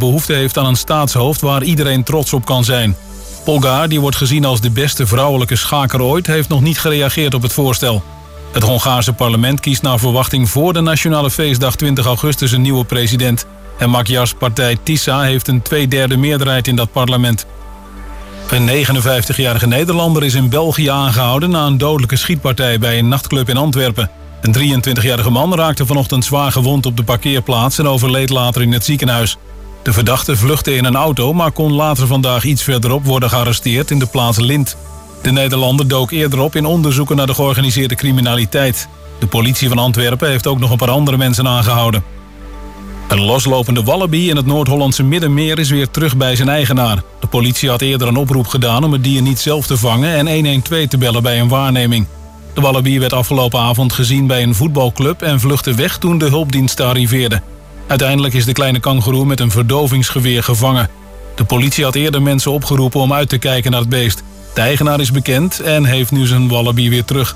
behoefte heeft aan een staatshoofd waar iedereen trots op kan zijn. Polgár, die wordt gezien als de beste vrouwelijke schaker ooit, heeft nog niet gereageerd op het voorstel. Het Hongaarse parlement kiest naar verwachting voor de nationale feestdag 20 augustus een nieuwe president. En Magyars partij TISA heeft een 2/3 meerderheid in dat parlement. Een 59-jarige Nederlander is in België aangehouden na een dodelijke schietpartij bij een nachtclub in Antwerpen. Een 23-jarige man raakte vanochtend zwaar gewond op de parkeerplaats en overleed later in het ziekenhuis. De verdachte vluchtte in een auto, maar kon later vandaag iets verderop worden gearresteerd in de plaats Lint. De Nederlander dook eerder op in onderzoeken naar de georganiseerde criminaliteit. De politie van Antwerpen heeft ook nog een paar andere mensen aangehouden. Een loslopende wallaby in het Noord-Hollandse Middenmeer is weer terug bij zijn eigenaar. De politie had eerder een oproep gedaan om het dier niet zelf te vangen en 112 te bellen bij een waarneming. De wallaby werd afgelopen avond gezien bij een voetbalclub en vluchtte weg toen de hulpdiensten arriveerden. Uiteindelijk is de kleine kangoeroe met een verdovingsgeweer gevangen. De politie had eerder mensen opgeroepen om uit te kijken naar het beest. De eigenaar is bekend en heeft nu zijn wallaby weer terug.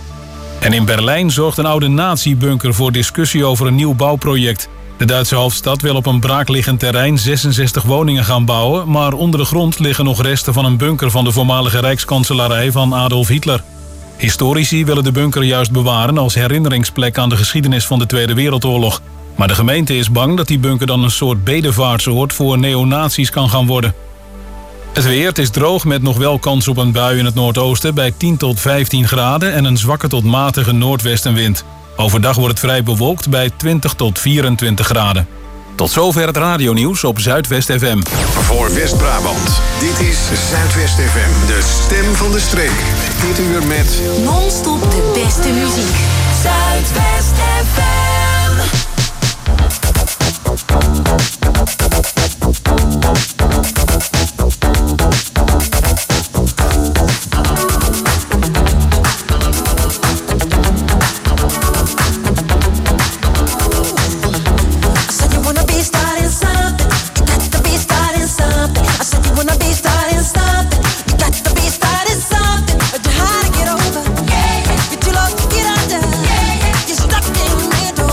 En in Berlijn zorgt een oude nazi-bunker voor discussie over een nieuw bouwproject. De Duitse hoofdstad wil op een braakliggend terrein 66 woningen gaan bouwen, maar onder de grond liggen nog resten van een bunker van de voormalige rijkskanselarij van Adolf Hitler. Historici willen de bunker juist bewaren als herinneringsplek aan de geschiedenis van de Tweede Wereldoorlog. Maar de gemeente is bang dat die bunker dan een soort bedevaartsoord voor neonazies kan gaan worden. Het weer, het is droog met nog wel kans op een bui in het noordoosten bij 10 tot 15 graden en een zwakke tot matige noordwestenwind. Overdag wordt het vrij bewolkt bij 20 tot 24 graden. Tot zover het radionieuws op Zuidwest FM. Voor West-Brabant, dit is Zuidwest FM, de stem van de streek. Dit uur met non-stop de beste muziek. Zuidwest FM. Get over. You're too low to get under. You're stuck in the middle.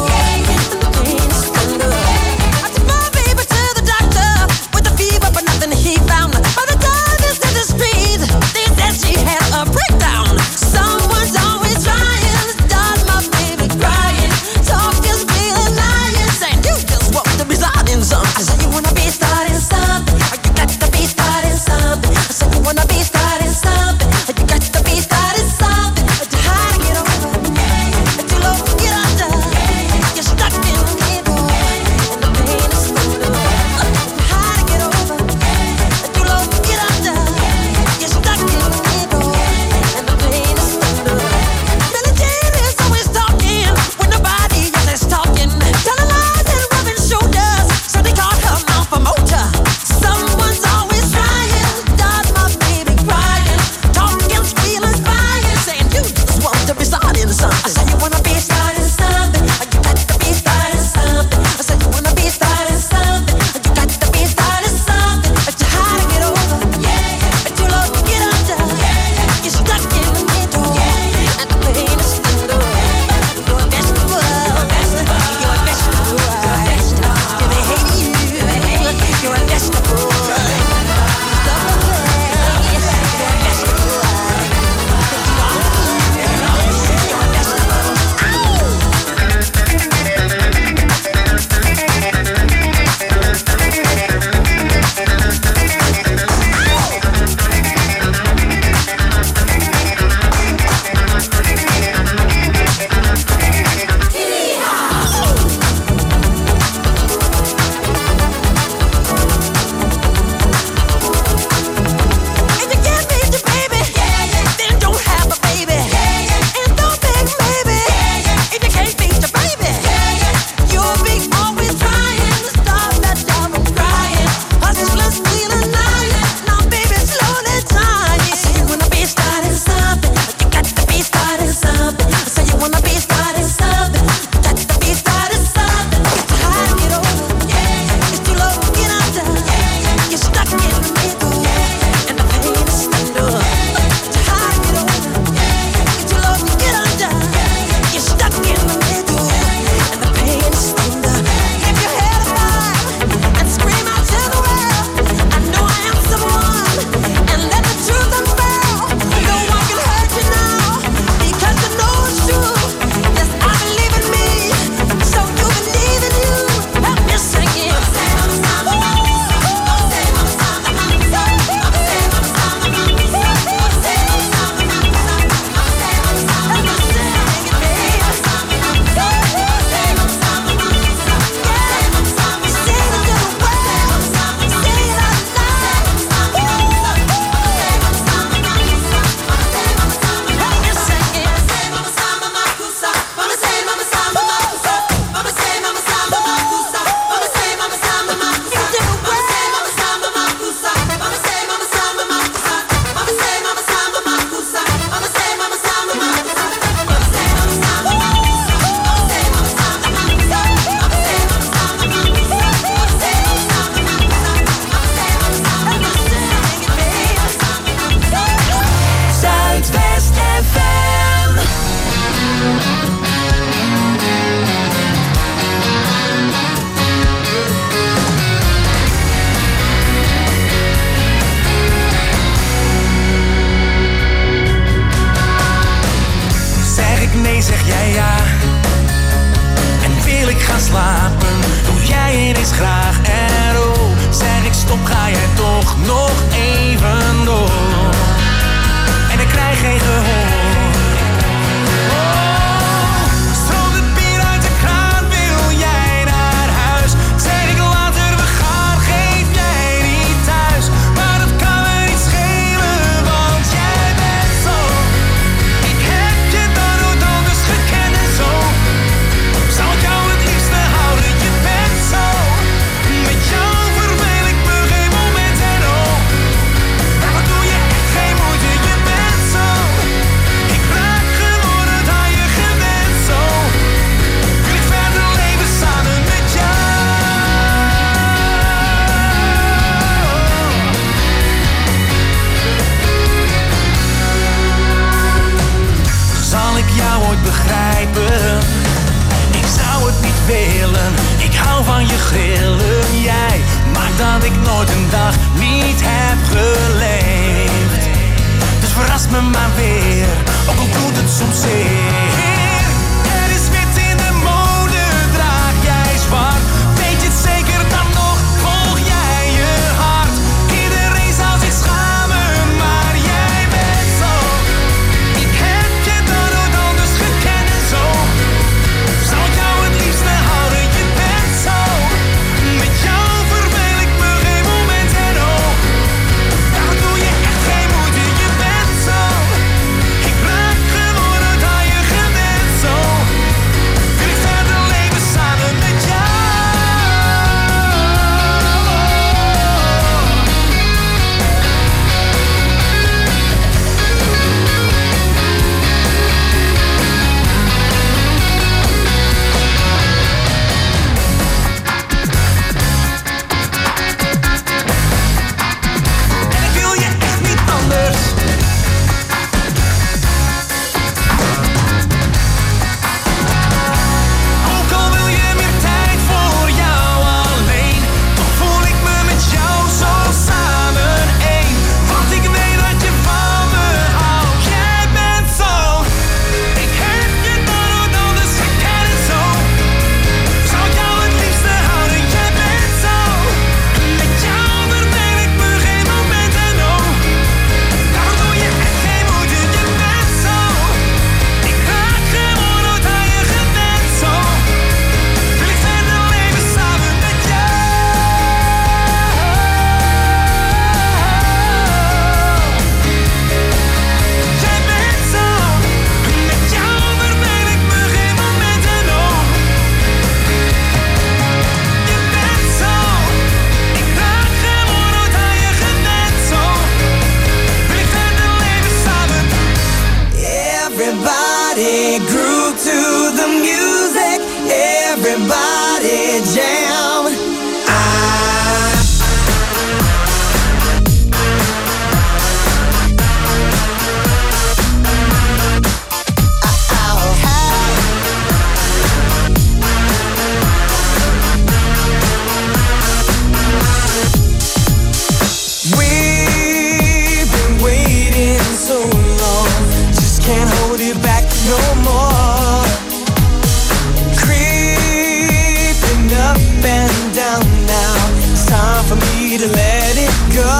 free to let it go.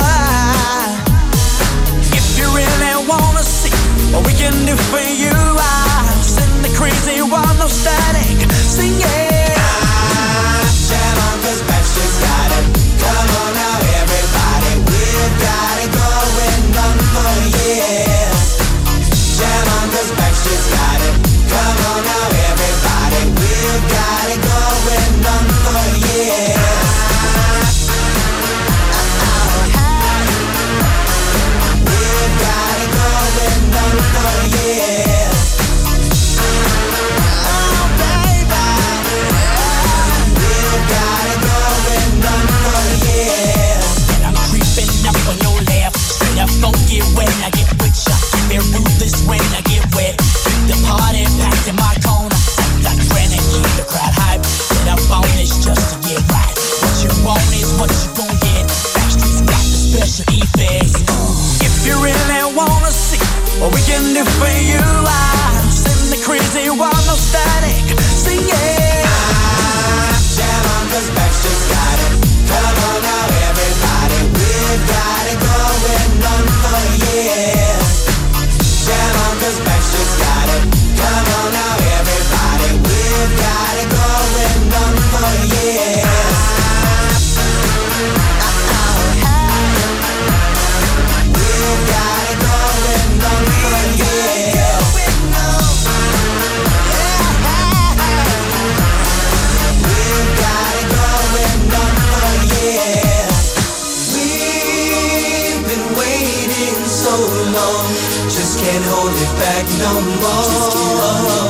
If you really wanna see what we can do for you, I'll send the crazy one, no static, sing it. Jam on, 'cause Backstreet's got it. Come on now, everybody, we've got it going on for years. Jam on, 'cause Backstreet's got it. Come on now, everybody, we've got it going on for years. We've got it going on for years. Oh, baby. We've got it going on for years. And I'm creeping up on your left. Straight up funky when I get with ya. Feel ruthless when I get wet. The party packed in my corner. Like granite, keep the crowd hype. Get up on this just to get right. What you want is what you gon' get. Backstreet's got the special effects. If you really wanna see what we can do for you, I'll send the crazy one, no static, sing it. Jam on, 'cause Backstreet's got it. Come on now, everybody, we've got it going on for years. Jam on, 'cause Backstreet's got it. Come on now, everybody, we've got it going on for years. We've got it going on for years. We've got it going on for years. We've been waiting so long, just can't hold it back no more.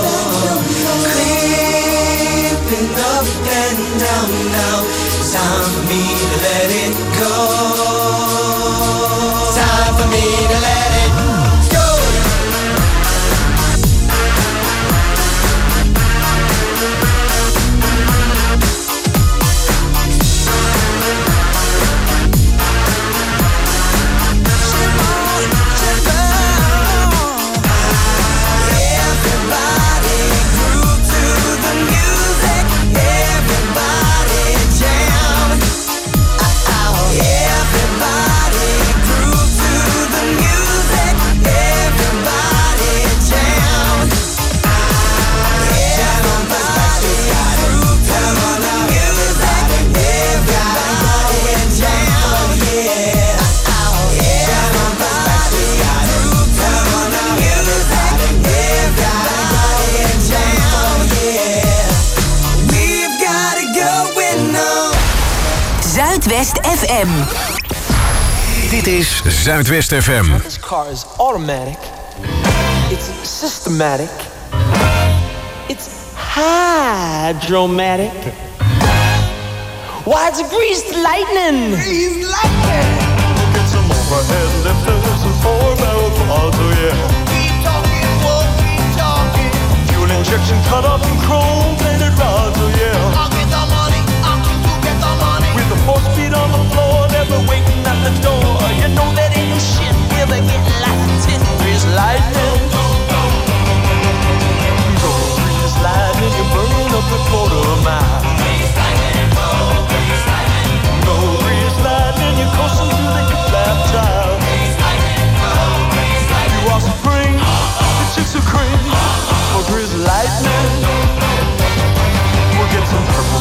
Creeping up and down now, time for me to let it go. Time for me to let it go. Everybody groove to the music. Everybody jam. Everybody groove to the music. Everybody jam. Everybody groove to the music. Everybody jam. Yeah. Everybody groove to the music. Everybody jam. Yeah. We've got it going on. Zuidwest FM. Dit is Zuidwest FM. This car is automatic. It's systematic. It's hydromatic. Why, it's greased lightning. Greased lightning. Get some overhead lifters and 4-barrel quads, oh yeah. Keep talking, whoa, keep talking. Fuel injection cut up in chrome-plated rods, oh yeah. I'll get the money, I'll get the money. With the 4-speed on the floor, never waiting at the door. You know that ain't no shit, we'll be getting lots of tin. Greased lightning. Go greased lightning, you're burning up the quarter mile. Go greased lightning, you're coasting through the hip-lap drive. You are supreme, the chicks are cream. For greased lightning, we'll get some purple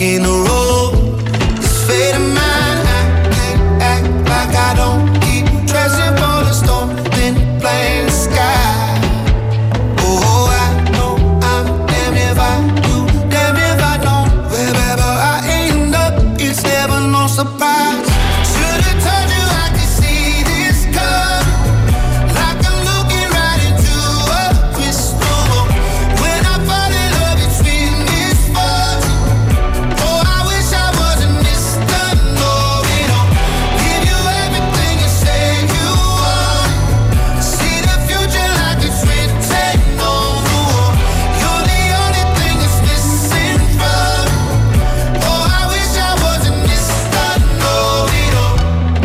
in the road. This fate of mine, I can't act like I don't keep dressing for the storm, then plain sky. Oh, I know I'm damned if I do, damned if I don't. Wherever I end up, it's never no surprise. Should've told you I could see this coming, like I'm looking right into a crystal ball. When I fall in love, it's with misfortune. Oh, I wish I wasn't Mr. Know-it-all. Give you everything you say you want. See the future like it's written on the wall. You're the only thing that's missing from me. Oh, I wish I wasn't Mr. Know-it-all.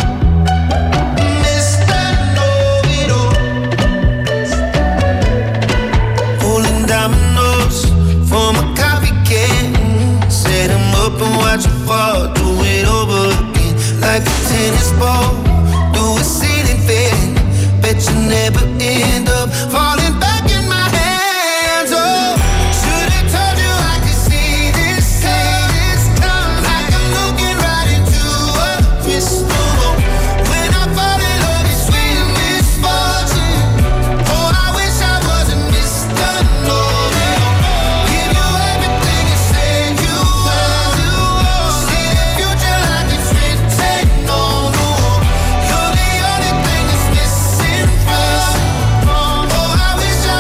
Mr. Know-it-all. Rolling dominoes from a copycat. Set 'em up and watch 'em fall. Do it over again like a tennis ball. Do a ceiling fan. Bet you never end up falling back in my hands. Oh, should've told you I could see this coming, like I'm looking right into a crystal ball. When I fall in love, it's with misfortune. Oh, I wish I wasn't Mr. Know-it-all. Give you everything you say you want. See the future like it's written on the wall. You're the only thing that's missing from me. Oh, I wish I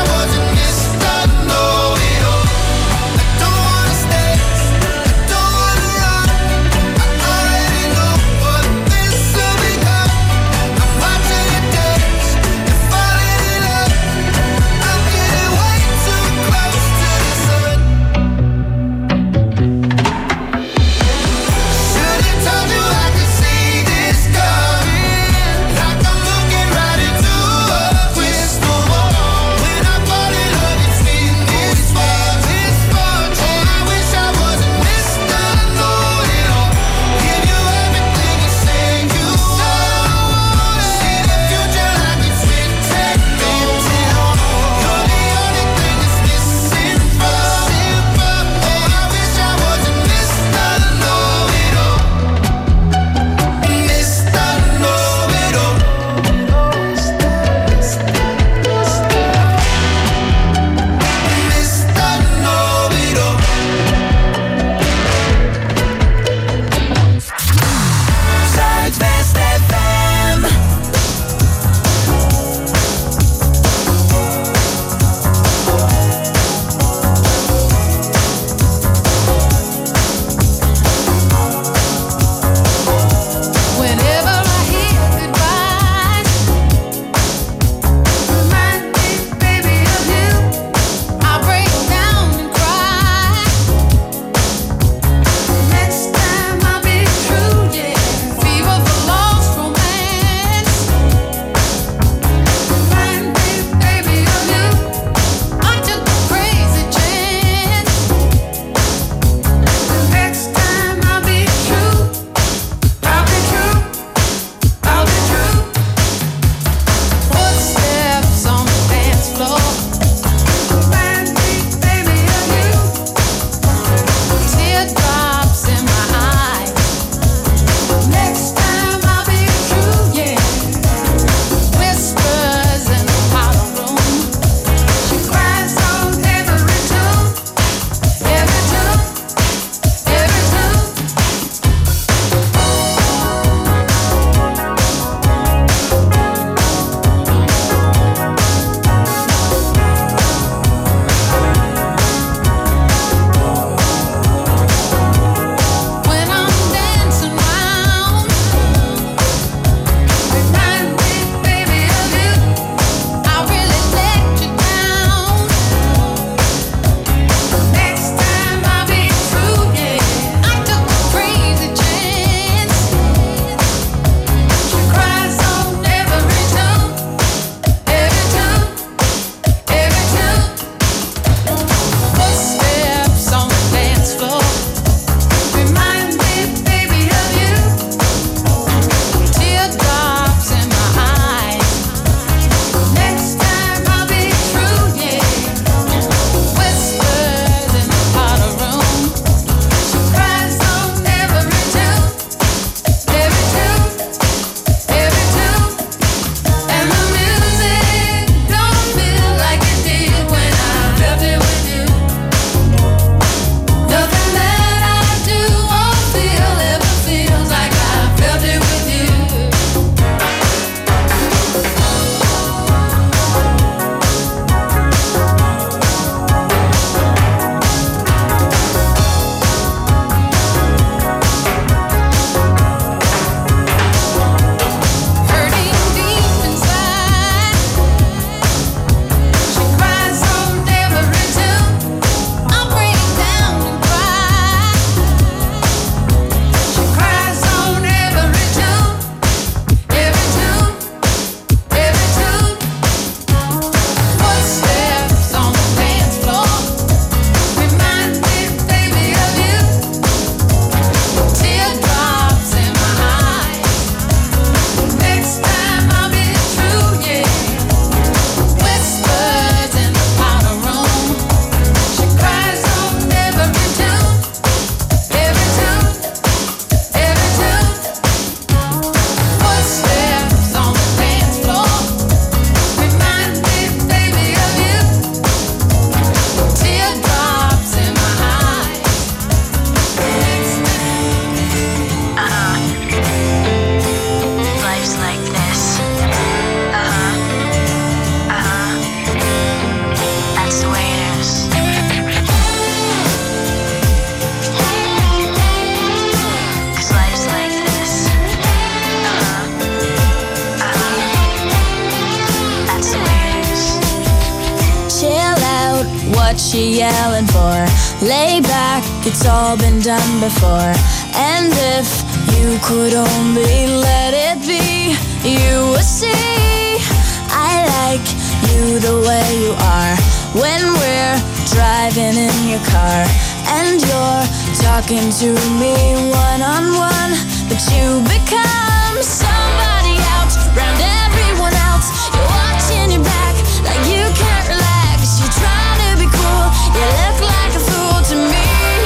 you yelling for? Lay back, it's all been done before. And if you could only let it be, you would see I like you the way you are. When we're driving in your car and you're talking to me one-on-one, but you become somebody else around everyone else. You're watching your back like you can't relax. You're trying to be cool, you look like a fool to me.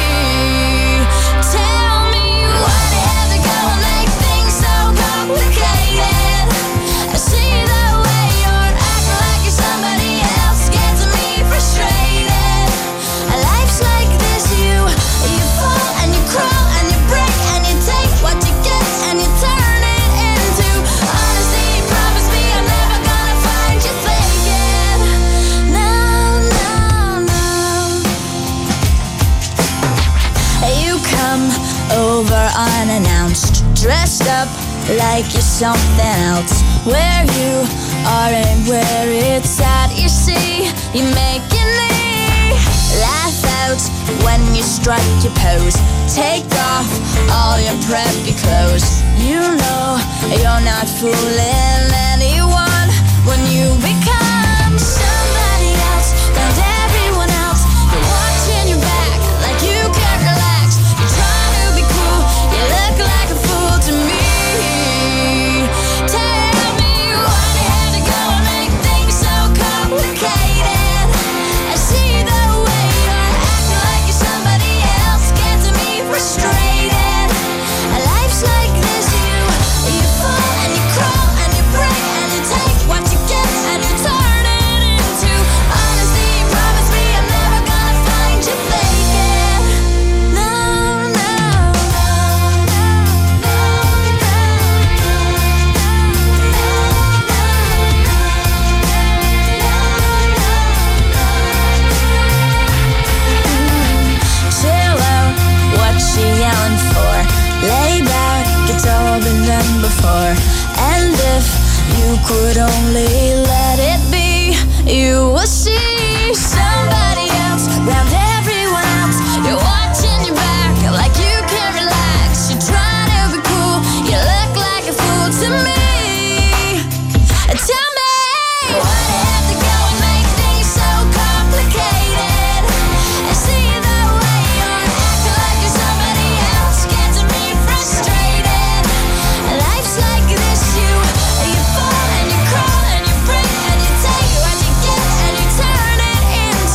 Tell me why they have to go and make things so complicated. I see the way you're acting like you're somebody else, gets me frustrated. Life's like this, you fall and you crawl and you break and you take what you get and you turn it into honesty. Promise me I'm never gonna find you faking. No, no, no. You come over unannounced, dressed up like you're something else. Where you are and where it's at, you see, you're making me laugh out when you strike your pose. Take off all your preppy clothes. You know you're not fooling anyone when you become somebody else around everyone else. You're watching your back like you can't relax. You're trying to be cool, you look like a fool to me. Tell me why they had to go and make things so complicated. I see the way you're acting like you're somebody else, gets me frustrated. Life's like this, you fall and you crawl and you break and you take what you get and you turn it into honesty. Promise me I'm never gonna find you faking. No, no, chill out, what you yelling for? Lay back, it's all been done before. And if you could only let it be, you will see somebody else around everyone else. You're watching your back like you can't relax. You're trying to be cool, you look like a fool to me. Tell me why they have to go and make things so complicated. I see the way you're acting like you're somebody else, gets me frustrated. Life's like this, you fall and you crawl and you break and you take what you get and you turn it into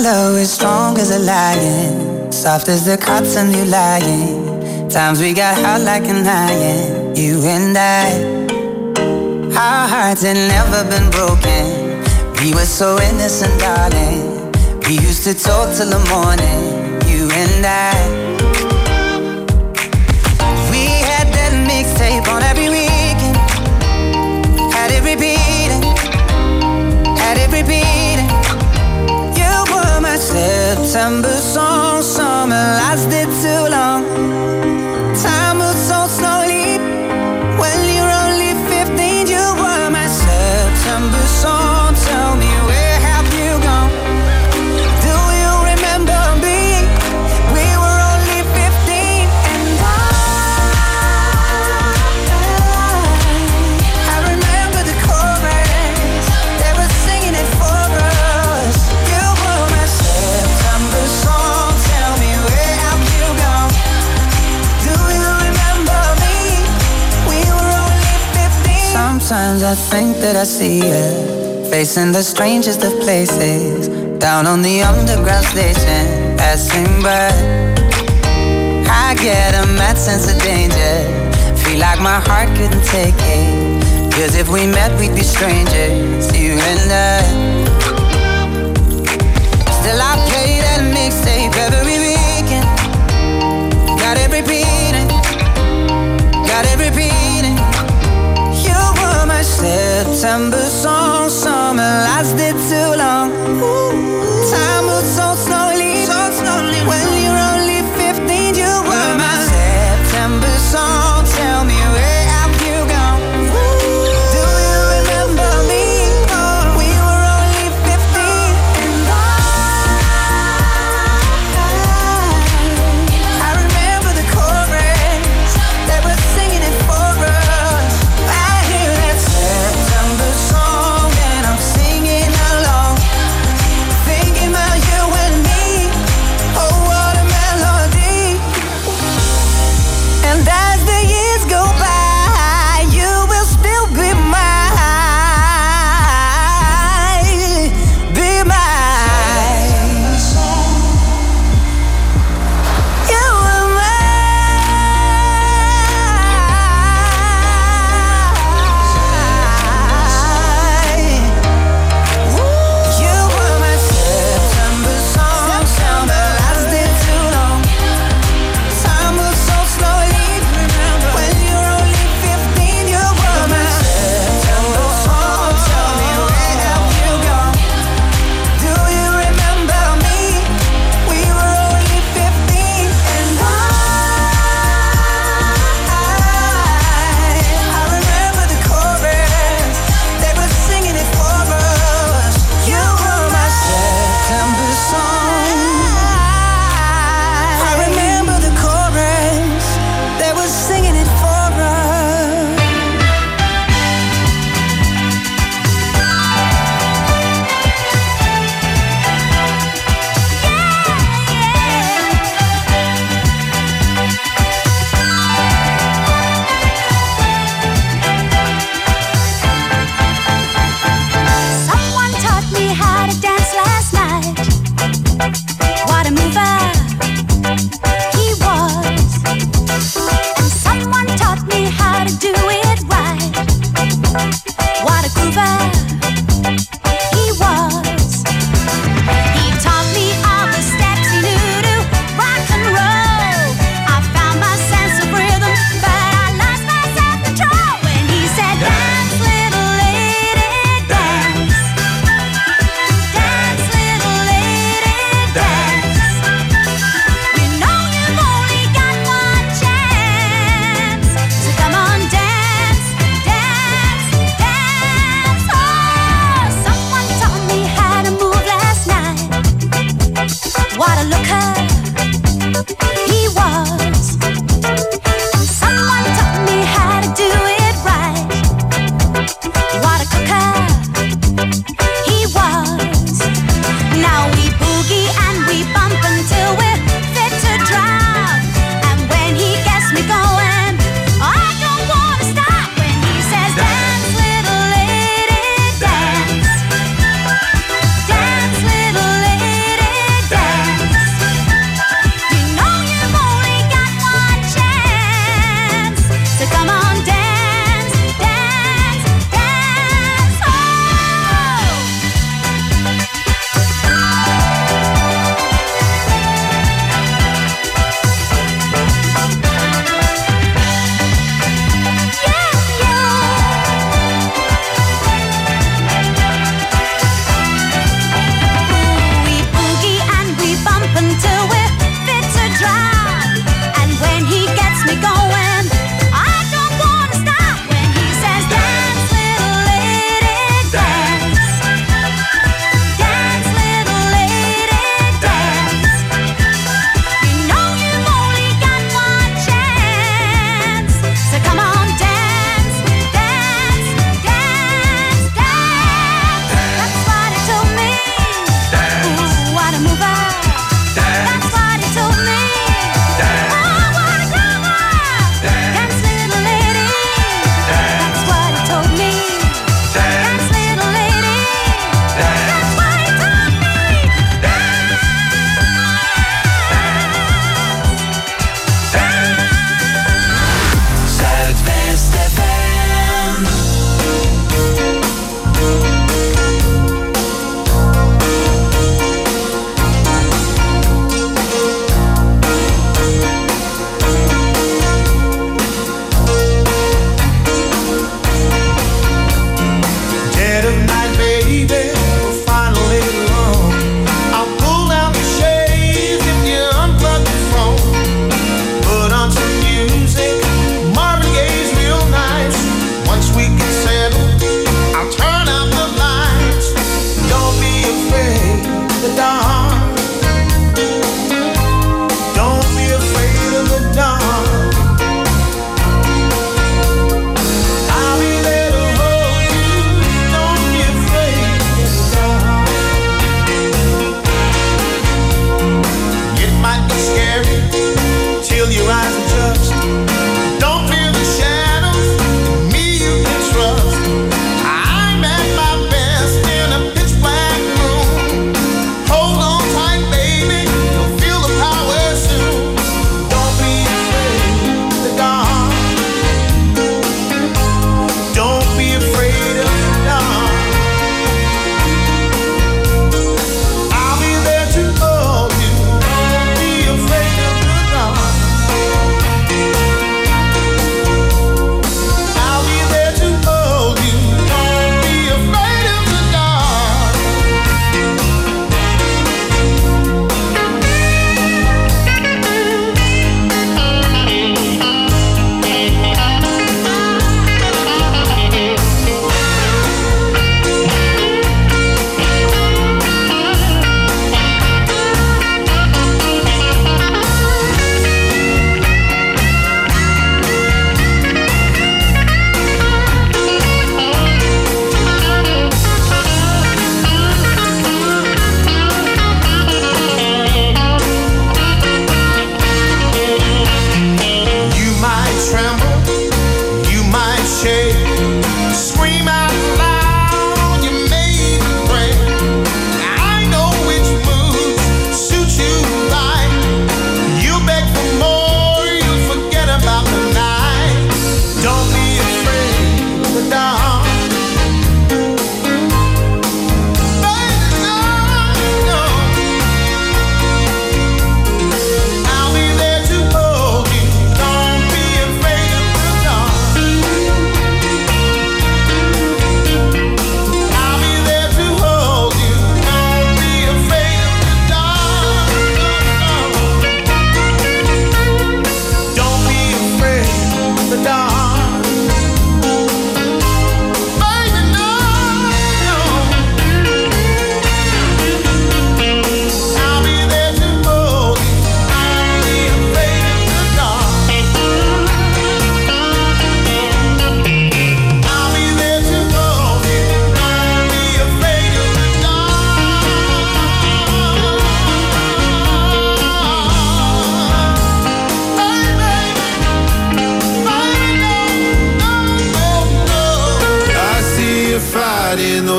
love is strong as a lion, soft as the cotton you lying. Times we got hot like an iron, you and I. Our hearts had never been broken. We were so innocent, darling. We used to talk till the morning, you and I. We had that mixtape on every weekend. Had it repeating, had it repeating. You were my September song, summer lasted too long. Time moves so slowly when you're only 15. You were my September song. Tell me, where have you gone? Do you remember me? We were only 15, and I remember the chorus. They were singing it for us. You were my September song. Tell me, where have you gone? Do you remember me? We were only 15. Sometimes I think that I see you facing the strangest of places, down on the underground station, passing by. I get a mad sense of danger, feel like my heart couldn't take it, 'cause if we met we'd be strangers, you and I. Still I play that mixtape every weekend. Got it repeating, got it repeating. You were my September song, summer lasted too long. Time moves so slowly, when you're only 15. You were my September song. Tell me, where have you gone? Do you remember me? We were only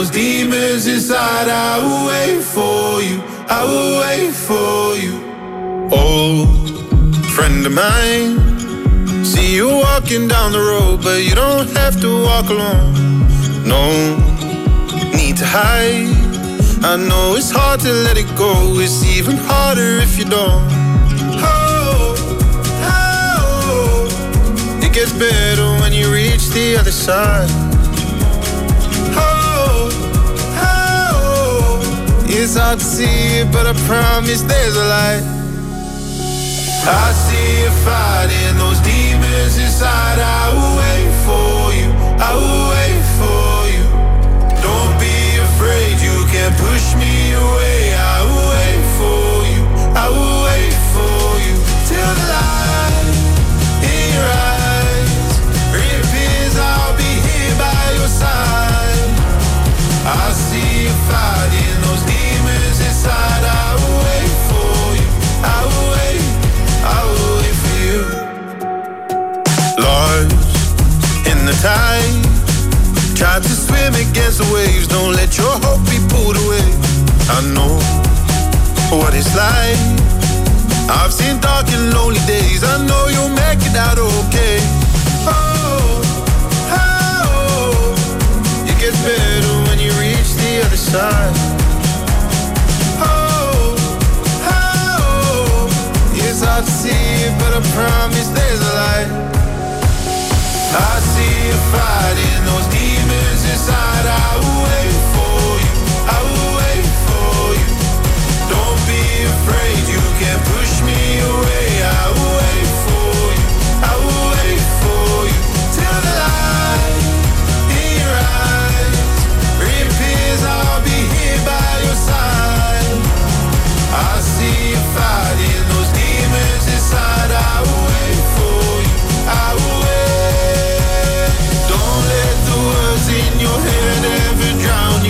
those demons inside, I will wait for you. I will wait for you. Oh, friend of mine, see you walking down the road, but you don't have to walk alone. No need to hide. I know it's hard to let it go. It's even harder if you don't. Oh, oh, it gets better when you reach the other side. Oh, oh, it's hard to see it, but I promise there's a light. I see you fighting those demons inside. I will wait for you. I will wait for you. Don't be afraid, you can't push me away. I will wait for you. I will wait for you till the light in your eyes reappears. I'll be here by your side. I see you fighting those demons inside. I will wait for you. I will wait. I will wait for you. Lost in the tide, tried to swim against the waves. Don't let your hope be pulled away. I know what it's like. I've seen dark and lonely days. I know you'll make it out okay. Oh, oh, it gets better when you reach the other side. Oh, oh, it's hard to see it, but I promise there's a light. I see you fighting those demons inside. I will wait for you. I will wait for you. Don't be afraid, you can't push me away. I will wait for you. I will wait for you till the light in your eyes reappears. I'll be here by your side. I see you fighting those demons inside. I will wait for you. I will wait. Don't let the words in your head ever drown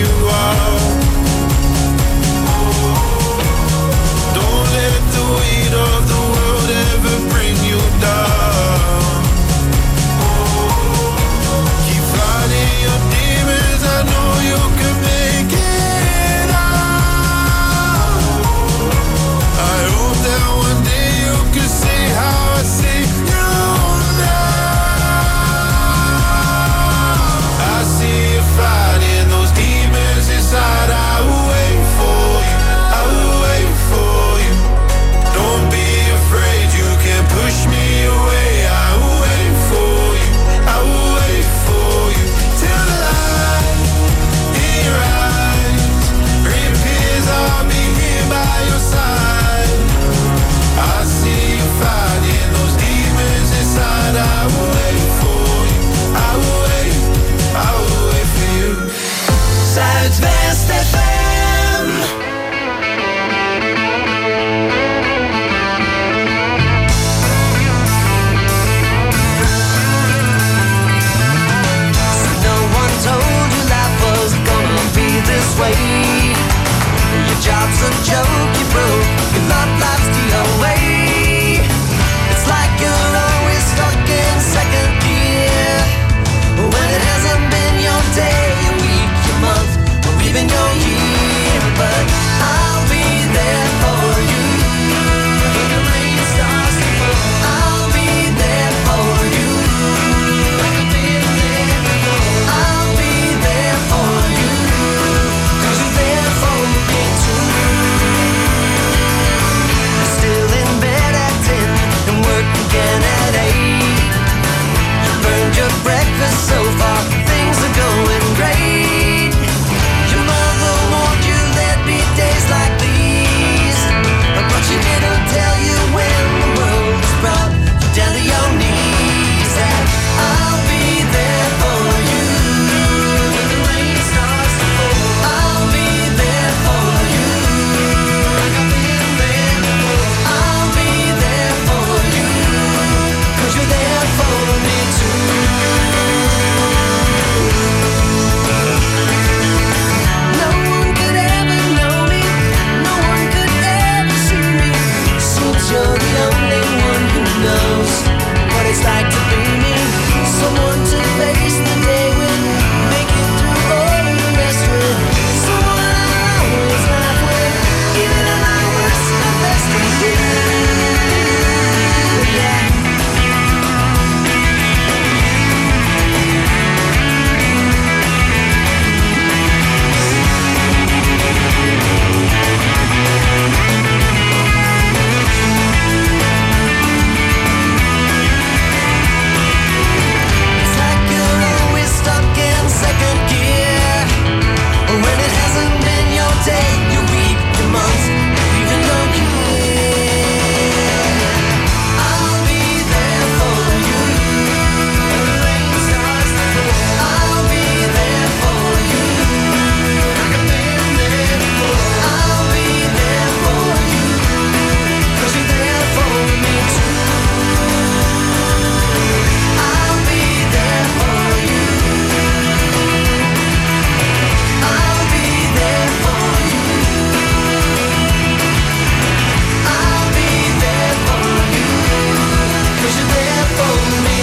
'cause you're there for me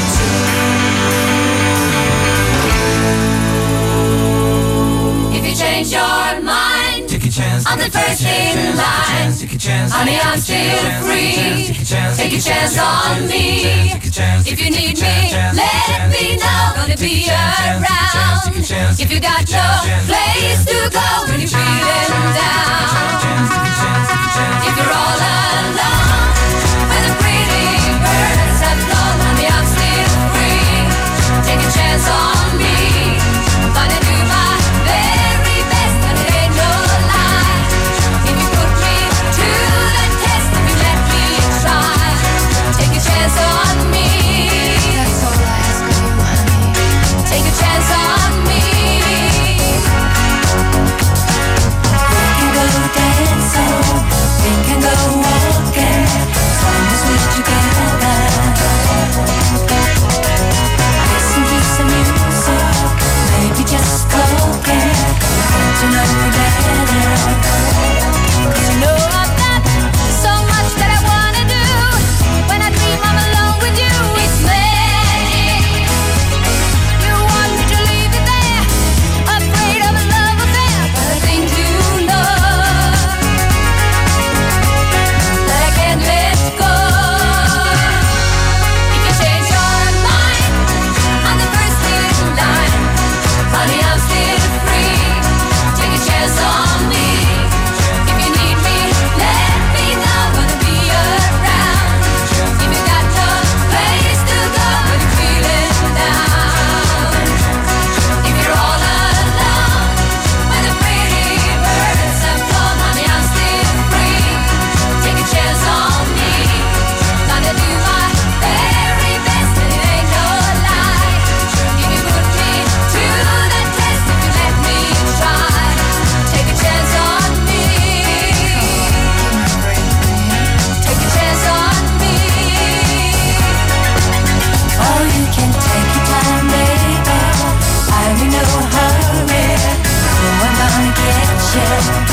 too. If you change your mind, take a chance. I'm the first in line. Honey, I'm still free. Take a chance on me. If you need me, let me know. Gonna be around. If you got no place to go when you're feeling down. If you're all alone, when the pretty birds have flown, honey, I'm still free. Take a chance on me. Gonna do my very best, and it ain't no lie. If you put me to the test, if you let me try, take a chance on me. That's all I ask of you, honey. Take a chance on me. We can go dancing, we can go walking, as long as we're together. Listen to some music, maybe just talking, get to know you better. 'Cause you know I've got so much that I wanna do. When I dream I'm alone with you, it's magic. You want me to leave it there, afraid of a love affair, but I think you know that I can't let go. If you change your mind, I'm the first in line. Honey, I'm still free. Take a chance on me. If you need me, let me know. Gonna be around. If you got no place to go when you're feeling down. If you're all alone, when the pretty birds have flown, honey, I'm still free. Take a chance on me. Gonna do my very best, and it ain't no lie. If you put me to the test, if you let me try, take a chance on me. Take a chance on me. Oh, you can take your time, baby. I'm in no hurry. Oh, I'm gonna get you.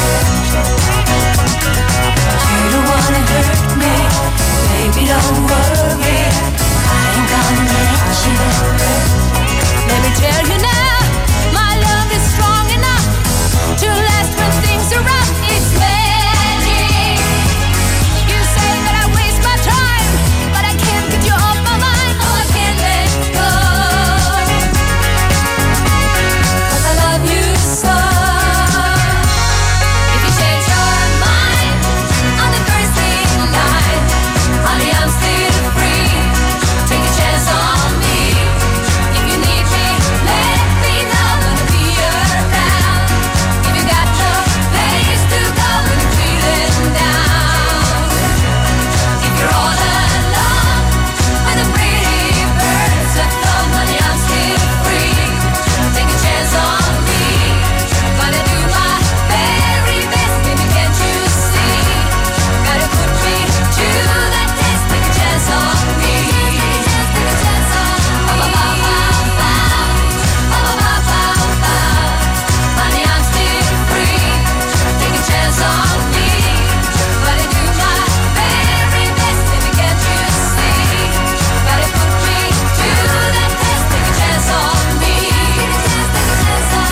You don't wanna hurt me, baby, don't worry. I ain't gonna let you. Let me tell you now, my love is strong enough to last when things are rough. It's magic. You say that I waste my time, but I can't get you off my mind. Oh, I can't let go, 'cause I love you so. If you change your mind, I'm the first in line. Honey, I'm still free. Take a chance on me. If you need me, let me know. Gonna be around. If you got no place to go when you're feeling down. If you're all alone, when the pretty birds have flown, honey, I'm still free. Take a chance on me. Gonna do my very best, baby, can't you see? Gotta put me to the test. Take a chance on me. Take a chance on me. Honey, I'm still free. Take a chance on me. Gotta do my very best, baby, can't you see? Gotta put me to the test. Take a chance on me. Take a chance on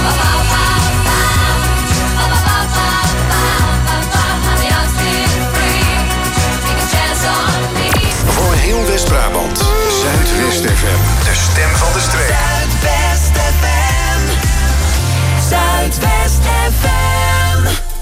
Honey, I'm still free. Take a chance on me. Voor heel West-Brabant. Zuidwest FM. De stem van de streek. Zuidwest FM. Zuidwest FM.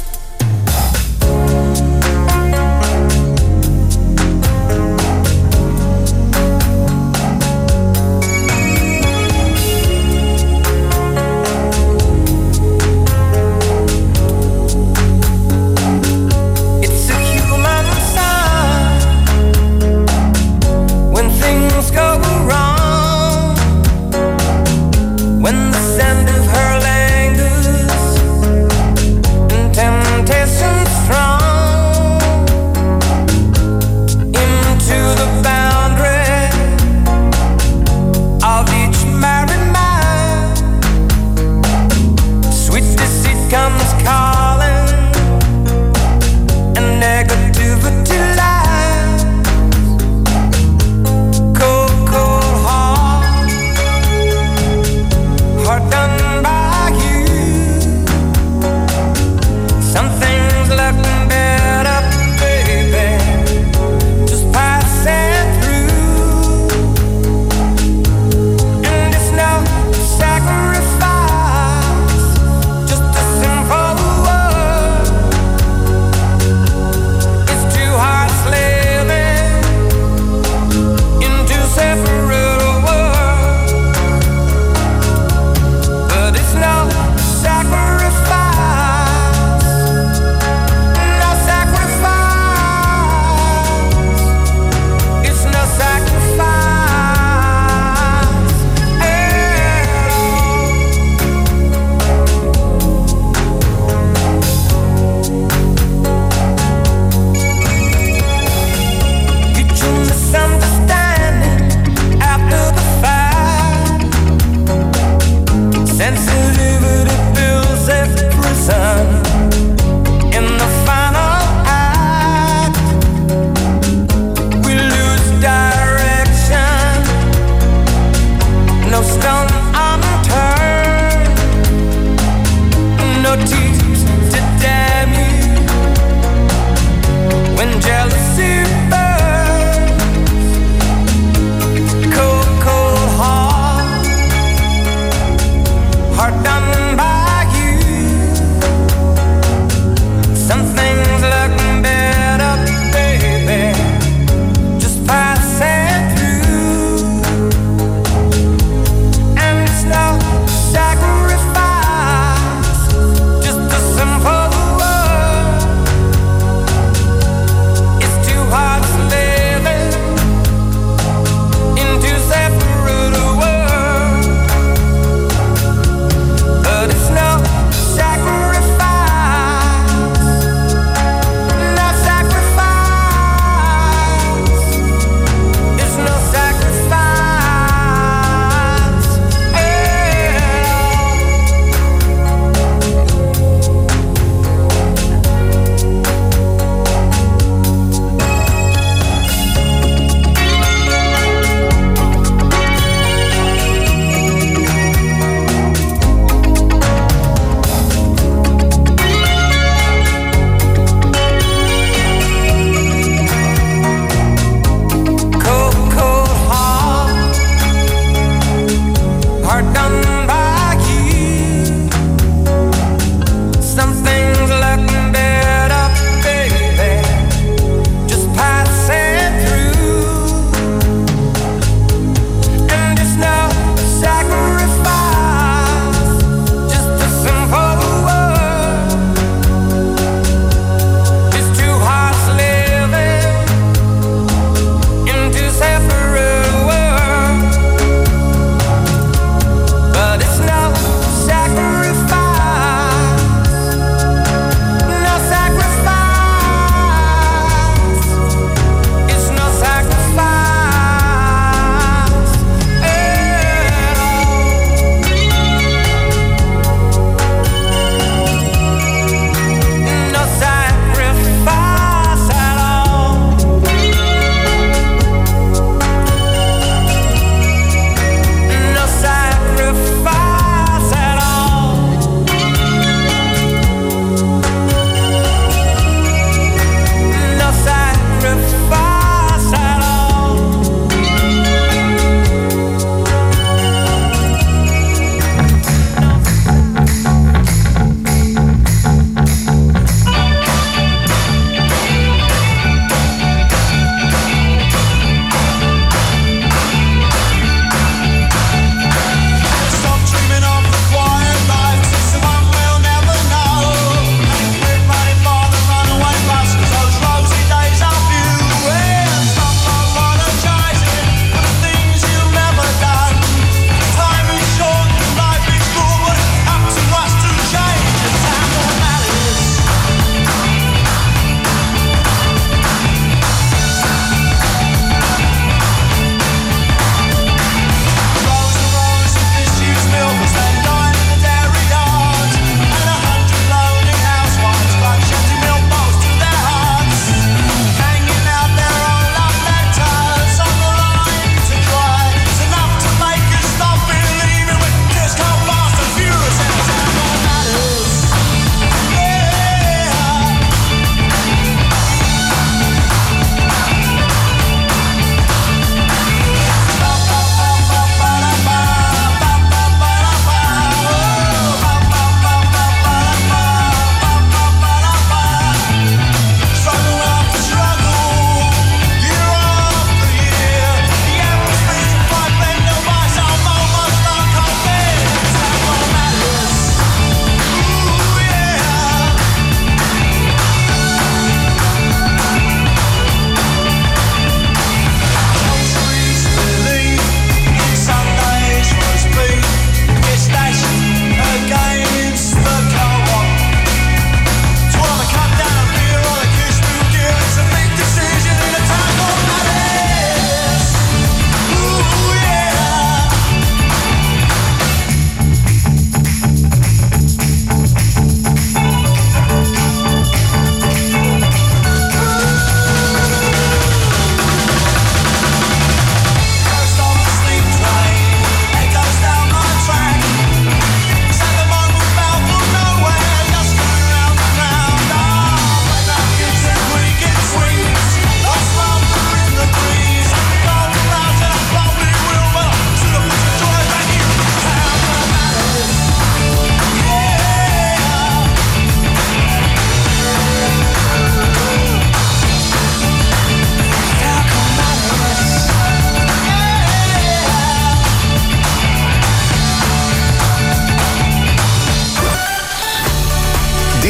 It's a human sign when things go wrong.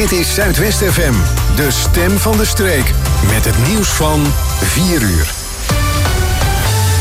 Dit is Zuidwest FM, de stem van de streek. Met het nieuws van 4 uur.